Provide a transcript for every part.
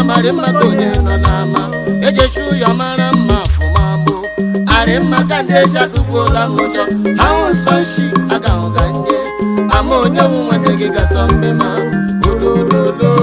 mari makonye no nama ejeshu yo mara mafu mambo are makande jadugo la mojo hawo sanshi aga oganye amonyo mwanege gasombe ma olololo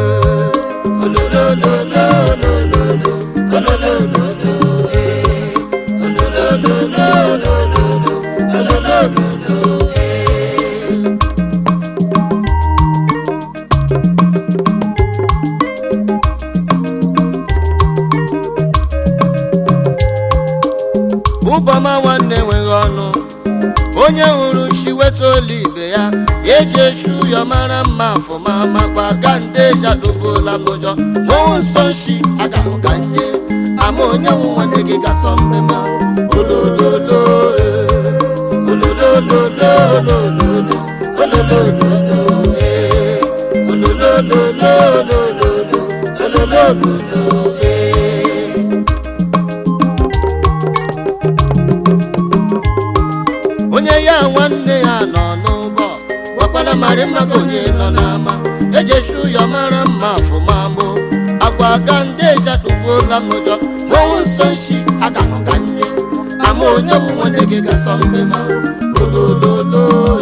Ubama wanne wegono onye huru shi wetoli ibe ya ejeshu yo mara mafu mama kwa gande jadugola mojo mo sonshi aga oganye amonye mwanege gasombe ma olololo onye ya nwanne ya nọ n'ụgbọ gwakwala mari makonye nọ n'ama ejeshu yo mara mafu mambo agwa gande jadugola mojo mo sonshi aga oganye amonye mwanege gasombe ma olololo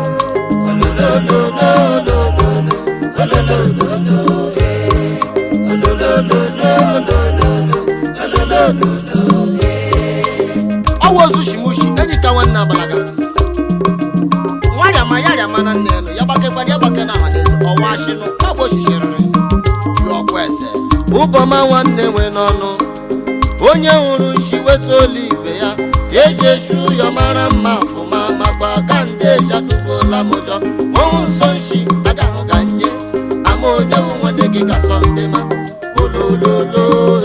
Owozu shimushi enyika wanna balaga nwada mayari amana nneno yabake kwadi yabake na hadezi owashinu abo shishiriri yokwese uboma wanne we nono onye huru shi wetoli ibe ya ejeshu yo mara mafu mama kwa kande jadugola mojo mo sonshi aga oganye amonye mwanege gasombe ma olololo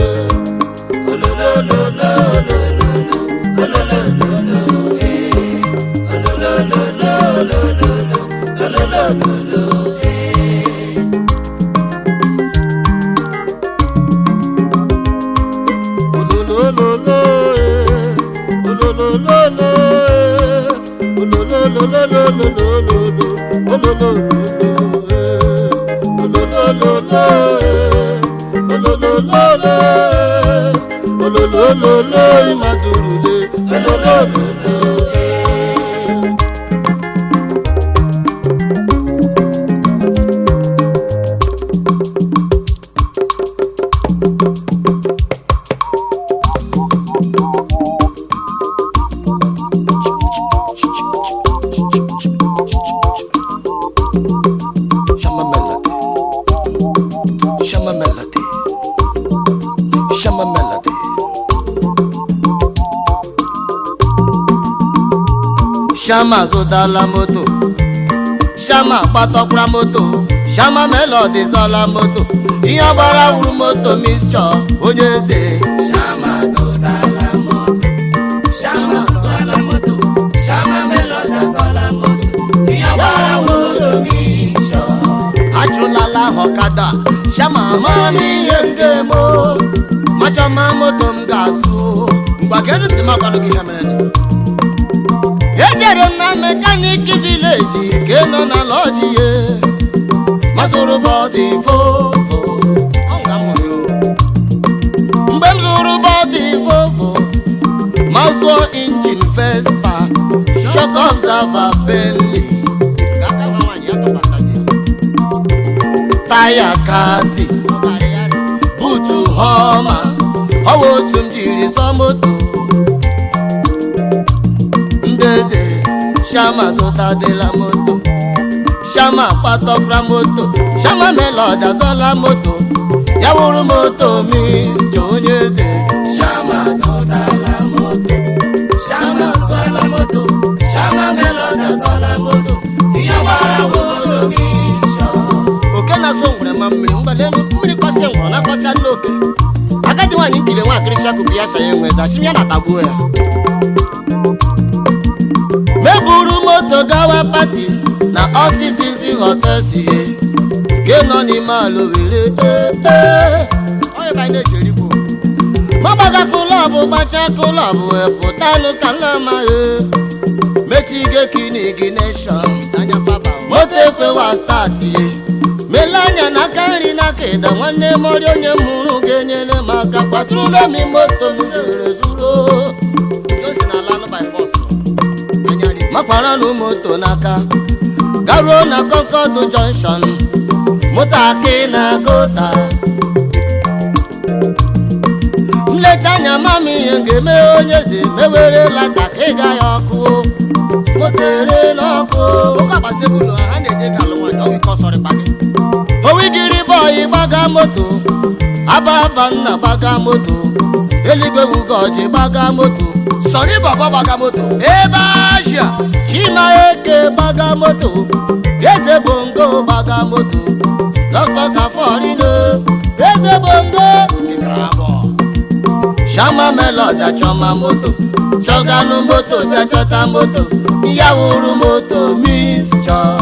Shama zotala moto Shama patokra moto Shama melody zola moto Iya bara uru moto mischo onyeze Shama zotala moto Shama zotala moto Shama melody zola moto Iya bara moto mischo Achulala hokada Shama mami yengemo Machama moto mgasu Mbakenu tima kwano kishameleni Ejere na mechanic village keno na lodge ye Mazuru body Volvo onga moyo Mbem zuru body Volvo Mazwo engine Vespa Shock observer Bentley Gata wawani yaka pasaje Taya kasi Butu Homa Owo tumjiri somoto Shama zota de la moto Shama patokra moto Shama meloda zola moto Yawuru moto miss Jonyeze Shama zota la moto Shama zola moto Shama meloda zola moto Yawara moto miss Oke na songre mamri mbalenu Mwini kwa sengro na kwa sanoke Akati wani nkile wakirisha kukiasha yengweza Shimya na tabu ya Meburu moto gawa party na osisi hotesi Keno ni malo wile Oye baine jeripo Mabaga kulabu bacha kulabu Epotano kalama Metige kini ignition Tanya faba Motepe wa start Melanya na kari na akịda nwanne mọrị onye mụrụ ga-enyere m aka kwatụrụ na mi moto m jere zuru makwara na moto n'aka garuo na Concord Junction moto akị na gota mlecha anya mama ihe ga-eme onye eze mewere lata ka ịga ya ọkụ moto ere n'ọkụ owidiri bọyị gbaga moto ababa nna gbaga moto eligwe wugoji gbaga moto Sọ̀rí bàbá gbaga moto ebe Asia Chimaeke gbaga moto Eze Bongo gbaga moto Dr. Saforino Eze Bongo Shama Melody achọma moto chọganụ moto bịa chọta moto ya wuru moto Miss Cho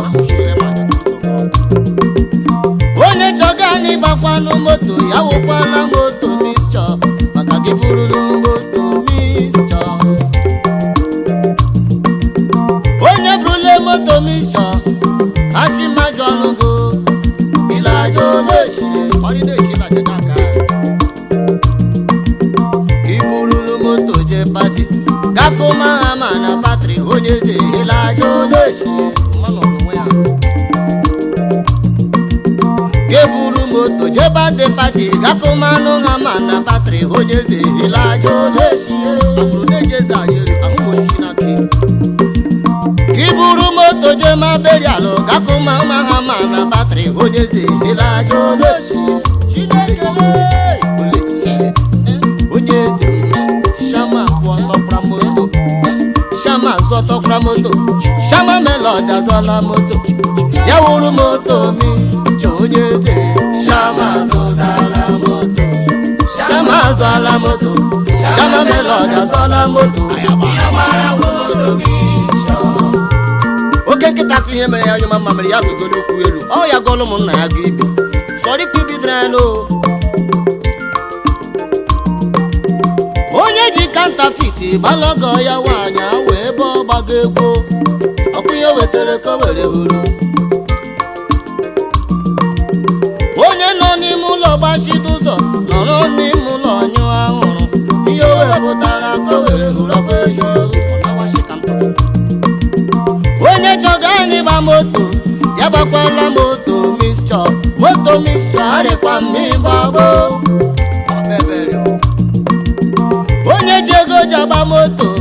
onye chọgani gbakwanụ moto ya wụkwala moto Miss Cho maka gị bụrụ moto Miss Cho onye brule moto Miss Cho asi majọ ọnụgo ilajo leshi ọdịneshi na jedaka iburulu moto je pati gakụma hama na batri onye eze ilajo leshi mmanụ onwe ya geburu moto je bade pati gakụmanụ hama na batri onye eze ilajo leshi afuru nejeze ayelu ahụ osisi na kiri iburu moto je ma berialo gakụma hama na batri onye eze ilajo leshi Chineke onye eze Shama kwọtọkwa moto Shama zọtọkwa moto Shama Melody azọla moto ya wuru moto Miss Cho onye eze Shama zọtala moto Shama azọla moto Shama Melody azọla moto oke nkịta si ihe mere ya yoma mma mere ya dugolo okwu elu ọ ya gọlụ ụmụnna ya ga ibi sọrọ ikwu ibidrenụ onye ji kantafiti gbalogo ya nwaanyị wee ebe ọ gbago egwu ọkụ ihe wetara ka o were huru onye nọ n'ime ụlọ gbachide ụzọ nọrọ n'ime ụlọ nyụ ahụrụ ihe o wepụtara ka o were huru ọkụ eji onye chọgani gba moto ya gbakwala moto Miss Cho moto Miss Cho arịkwa mmịgbagbo onye ji ego ji agba moto